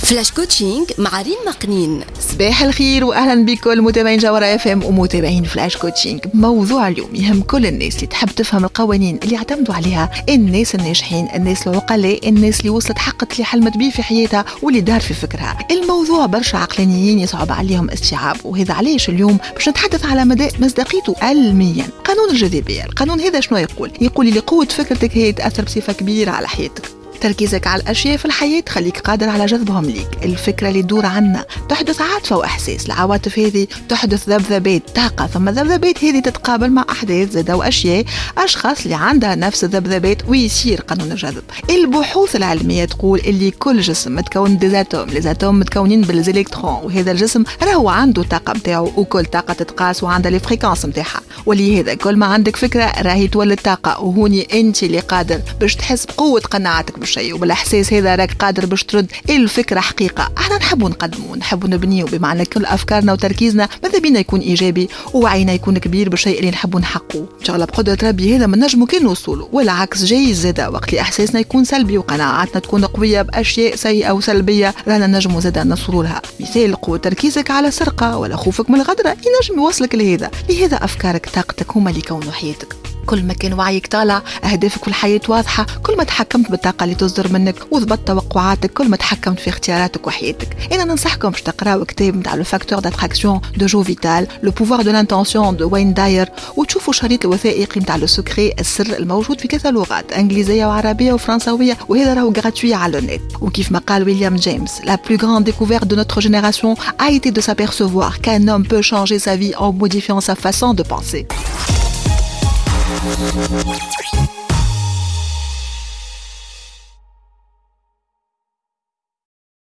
فلاش كوتشينج مع ريم مقنين. صباح الخير واهلا بكل متابعين جوهرة FM ومتابعين فلاش كوتشينج. موضوع اليوم يهم كل الناس اللي تحب تفهم القوانين اللي يعتمدوا عليها الناس الناجحين، الناس العقلاء، الناس اللي وصلت حقت اللي حلمت بيه في حياتها واللي دار في فكرها. الموضوع برشا عقلانيين يصعب عليهم استيعاب، وهذا علاش اليوم باش نتحدث على مدى مصداقيته علميا. قانون الجاذبية، القانون هذا شنو يقول اللي قوة فكرتك هي تأثر بصفة كبيرة على حياتك. تركيزك على الأشياء في الحياة تخليك قادر على جذبهم ليك. الفكرة اللي تدور عنا تحدث عاطفة وإحساس، العواطف هذه تحدث ذبذبات طاقة، ثم الذبذبات هذه تتقابل مع أحداث زادة وأشياء أشخاص اللي عندها نفس الذبذبات ويصير قانون الجذب. البحوث العلمية تقول اللي كل جسم متكون ديزاتوم، ليزاتوم متكونين بالإلكترون، وهذا الجسم راهو عنده طاقة متاعه، وكل طاقة تتقاس وعندها لي فريكانس متاعها، ولهذا كل ما عندك فكرة راهي تولد طاقة، وهوني أنت اللي قادر باش تحس بقوة قناعتك بالشيء، وبالاحساس هذا راك قادر باش ترد الفكره حقيقه. احنا نحبوا نقدموا، نحبوا نبنيوا، بمعنى كل افكارنا وتركيزنا ماذا بينا يكون ايجابي، ووعينا يكون كبير بالشيء اللي نحبوا نحققوه. ان شاء الله بقدره ربي هذا ما نجموا كان نوصلوا، والعكس جاي زاده وقت اللي احساسنا يكون سلبي وقناعاتنا تكون قويه باشياء سيئه وسلبيه رانا نجموا زاده نوصلوا لها. مثال قوه تركيزك على سرقه ولا خوفك من الغدره ينجم يوصلك لهذا. لهذا افكارك طاقتك هما اللي يكونوا حياتك. كل ما كان وعيك طالع، أهدافك والحياة واضحة، كل ما تحكمت بالطاقة اللي تصدر منك وضبطت توقعاتك، كل ما تحكمت في اختياراتك وحياتك. أنا ننصحكم باش تقراوا كتاب متاع لو فاكتور داتراكسيون دو جو فيتال، لو بوفوار دو لانتونسيون دو وين داير، وتشوفوا شريط الوثائقي متاع لو سكري السر الموجود في 3 لغات، انجليزية وعربية وفرنسوية، وهذا راهو غراتوي على النت. وكيف ما قال ويليام جيمس، la plus grande découverte de notre génération a été de s'apercevoir qu'un homme peut changer sa vie en modifiant sa façon de penser.